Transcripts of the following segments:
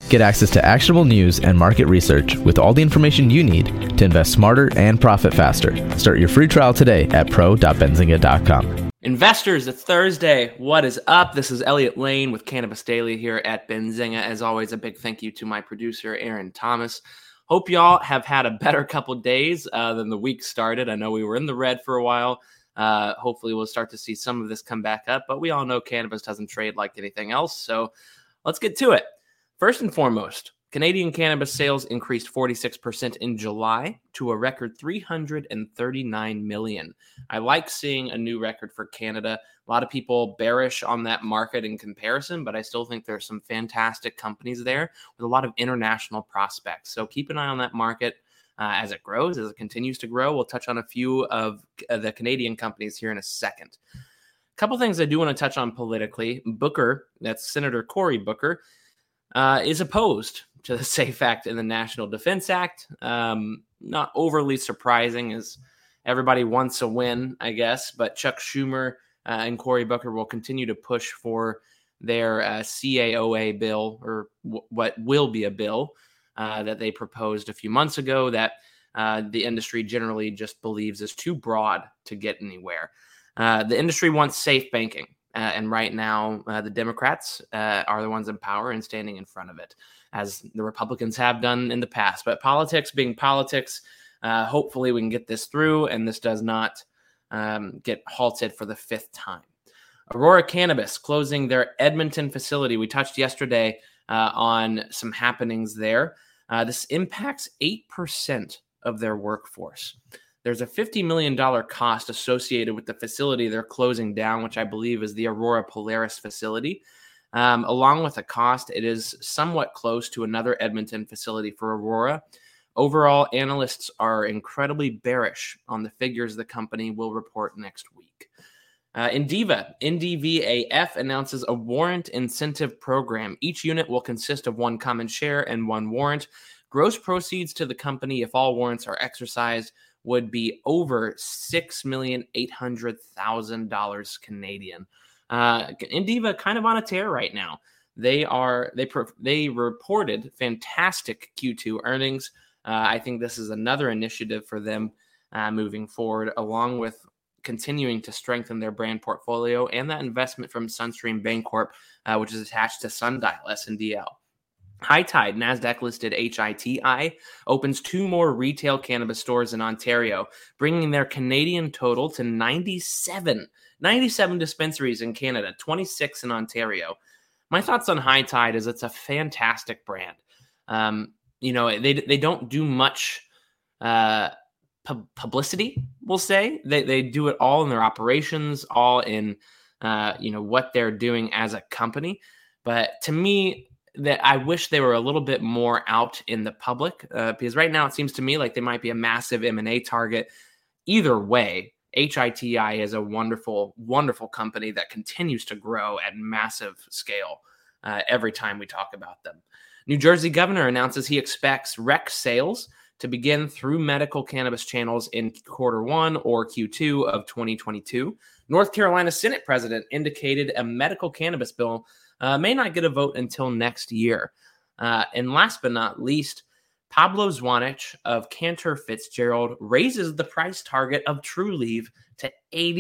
Get access to actionable news and market research with all the information you need to invest smarter and profit faster. Start your free trial today at pro.benzinga.com. Investors, it's Thursday. What is up? This is Elliot Lane with Cannabis Daily here at Benzinga. As always, a big thank you to my producer, Aaron Thomas. Hope y'all have had a better couple days than the week started. I know we were in the red for a while. Hopefully we'll start to see some of this come back up, but we all know cannabis doesn't trade like anything else. So let's get to it. First and foremost, Canadian cannabis sales increased 46% in July to a record 339 million. I like seeing a new record for Canada. A lot of people bearish on that market in comparison, but I still think there's some fantastic companies there with a lot of international prospects. So keep an eye on that market as it grows, as it continues to grow. We'll touch on a few of the Canadian companies here in a second. A couple things I do want to touch on politically. Booker, that's Senator Cory Booker, is opposed to the SAFE Act and the National Defense Act. Not overly surprising, as everybody wants a win, I guess. But Chuck Schumer and Cory Booker will continue to push for their CAOA bill, or what will be a bill that they proposed a few months ago that the industry generally just believes is too broad to get anywhere. The industry wants safe banking. And right now, the Democrats are the ones in power and standing in front of it, as the Republicans have done in the past. But politics being politics, hopefully we can get this through and this does not get halted for the fifth time. Aurora Cannabis closing their Edmonton facility. We touched yesterday on some happenings there. This impacts 8% of their workforce. There's a $50 million cost associated with the facility they're closing down, which I believe is the Aurora Polaris facility. Along with the cost, it is somewhat close to another Edmonton facility for Aurora. Overall, analysts are incredibly bearish on the figures the company will report next week. Indiva, NDVAF, announces a warrant incentive program. Each unit will consist of one common share and one warrant. Gross proceeds to the company, if all warrants are exercised, would be over $6,800,000 Canadian. Indiva kind of on a tear right now. They reported fantastic Q2 earnings. I think this is another initiative for them moving forward, along with continuing to strengthen their brand portfolio and that investment from Sunstream Bancorp, which is attached to Sundial SNDL. High Tide, NASDAQ-listed HITI, opens 2 more retail cannabis stores in Ontario, bringing their Canadian total to 97 dispensaries in Canada, 26 in Ontario. My thoughts on High Tide is it's a fantastic brand. They don't do much publicity, we'll say. They do it all in their operations, all in what they're doing as a company. But to me, that I wish they were a little bit more out in the public, because right now it seems to me like they might be a massive M&A target. Either way, HITI is a wonderful, wonderful company that continues to grow at massive scale every time we talk about them. New Jersey governor announces he expects rec sales to begin through medical cannabis channels in Q1 or Q2 of 2022. North Carolina Senate president indicated a medical cannabis bill may not get a vote until next year. And last but not least, Pablo Zwanich of Cantor Fitzgerald raises the price target of Trulieve to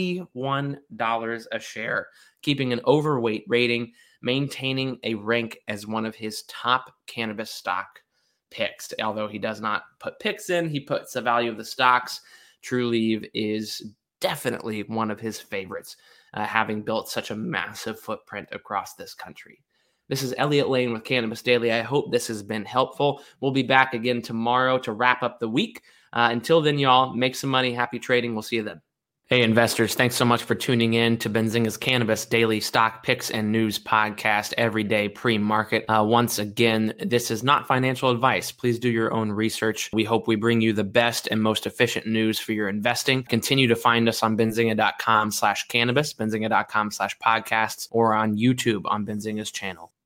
$81 a share, keeping an overweight rating, maintaining a rank as one of his top cannabis stock picks. Although he does not put picks in, he puts the value of the stocks. Trulieve is definitely one of his favorites, having built such a massive footprint across this country. This is Elliot Lane with Cannabis Daily. I hope this has been helpful. We'll be back again tomorrow to wrap up the week. Until then, y'all, make some money. Happy trading. We'll see you then. Hey, investors, thanks so much for tuning in to Benzinga's Cannabis Daily Stock Picks and News Podcast every day pre-market. Once again, this is not financial advice. Please do your own research. We hope we bring you the best and most efficient news for your investing. Continue to find us on benzinga.com/cannabis, benzinga.com/podcasts, or on YouTube on Benzinga's channel.